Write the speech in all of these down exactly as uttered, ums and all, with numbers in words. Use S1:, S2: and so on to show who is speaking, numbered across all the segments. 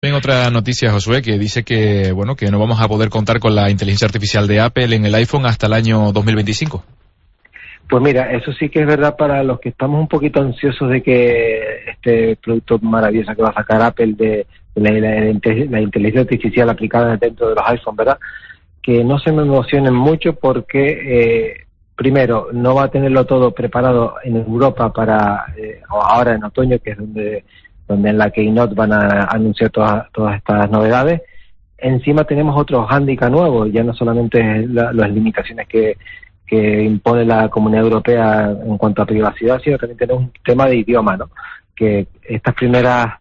S1: Ven otra noticia, Josué, que dice que, bueno, que no vamos a poder contar con la inteligencia artificial de Apple en el iPhone hasta el año dos mil veinticinco.
S2: Pues mira, eso sí que es verdad para los que estamos un poquito ansiosos de que este producto maravilloso que va a sacar Apple de, de la, la, la inteligencia artificial aplicada dentro de los iPhones, ¿verdad? Que no se me emocionen mucho porque, eh, primero, no va a tenerlo todo preparado en Europa para eh, ahora en otoño, que es donde, donde en la Keynote van a anunciar todas, todas estas novedades. Encima tenemos otro hándicap nuevo, ya no solamente la, las limitaciones que que impone la Comunidad Europea en cuanto a privacidad, sino también tenemos un tema de idioma, ¿no? Que estas primeras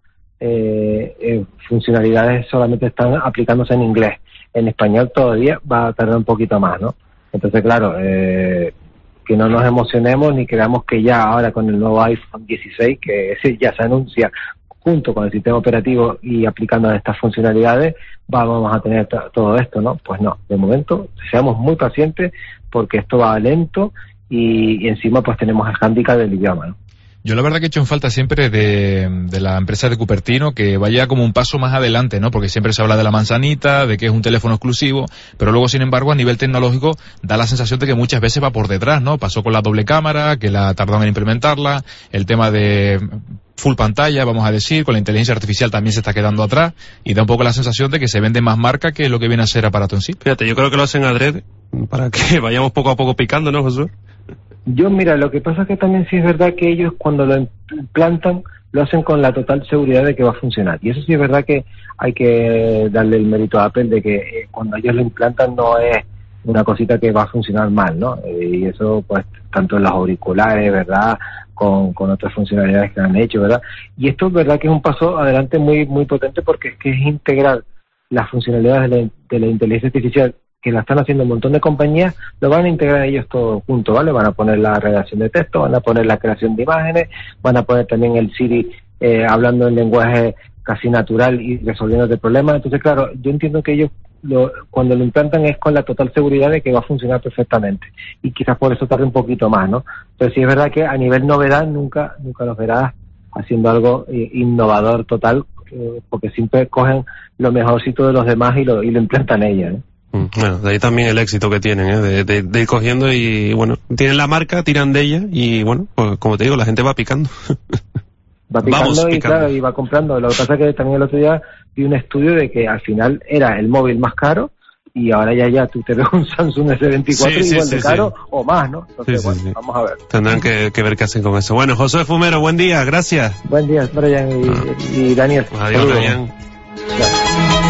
S2: eh, eh, funcionalidades solamente están aplicándose en inglés. En español todavía va a tardar un poquito más, ¿no? Entonces, claro, eh, que no nos emocionemos ni creamos que ya ahora con el nuevo iPhone dieciséis, que ese ya se anuncia junto con el sistema operativo y aplicando estas funcionalidades, vamos a tener t- todo esto, ¿no? Pues no, de momento, seamos muy pacientes porque esto va lento y, y encima pues tenemos el hándicap del idioma, ¿no?
S1: Yo la verdad que he hecho en falta siempre de, de la empresa de Cupertino que vaya como un paso más adelante, ¿no? Porque siempre se habla de la manzanita, de que es un teléfono exclusivo, pero luego, sin embargo, a nivel tecnológico da la sensación de que muchas veces va por detrás, ¿no? Pasó con la doble cámara, que la tardaron en implementarla, el tema de full pantalla, vamos a decir, con la inteligencia artificial también se está quedando atrás, y da un poco la sensación de que se vende más marca que lo que viene a ser aparato en sí.
S3: Fíjate, yo creo que lo hacen adrede para que vayamos poco a poco picando, ¿no, Josué?
S2: Yo, mira, lo que pasa es que también sí es verdad que ellos cuando lo implantan lo hacen con la total seguridad de que va a funcionar. Y eso sí es verdad que hay que darle el mérito a Apple de que eh, cuando ellos lo implantan no es una cosita que va a funcionar mal, ¿no? Eh, y eso, pues, tanto en los auriculares, ¿verdad?, con, con otras funcionalidades que han hecho, ¿verdad? Y esto es verdad que es un paso adelante muy muy potente porque es que es integrar las funcionalidades de la, de la inteligencia artificial que la están haciendo un montón de compañías, lo van a integrar ellos todo junto, ¿vale? Van a poner la redacción de texto, van a poner la creación de imágenes, van a poner también el Siri eh, hablando en lenguaje casi natural y resolviendo el problema. Entonces, claro, yo entiendo que ellos lo, cuando lo implantan es con la total seguridad de que va a funcionar perfectamente. Y quizás por eso tarde un poquito más, ¿no? Pero sí es verdad que a nivel novedad nunca nunca los verás haciendo algo eh, innovador total, eh, porque siempre cogen lo mejorcito de los demás y lo, y lo implantan ellos, ¿no?
S3: Bueno, de ahí también el éxito que tienen, ¿eh? de, de, de ir cogiendo y, bueno, tienen la marca, tiran de ella y, bueno, pues como te digo, la gente va picando.
S2: Va picando
S3: Vamos
S2: y,
S3: picando.
S2: claro, y va comprando. Lo que pasa es que también el otro día vi un estudio de que al final era el móvil más caro y ahora ya ya tú te ves un Samsung ese veinticuatro
S3: Sí, sí,
S2: igual
S3: sí,
S2: de caro
S3: sí.
S2: o más, ¿no? Entonces,
S3: Sí, sí,
S2: bueno,
S3: sí.
S2: vamos a ver.
S3: Tendrán que, que ver qué hacen con eso. Bueno, Josué Fumero, buen día, gracias.
S2: Buen día, Brian y, y Daniel.
S3: Adiós,
S2: Saludos.
S3: Brian.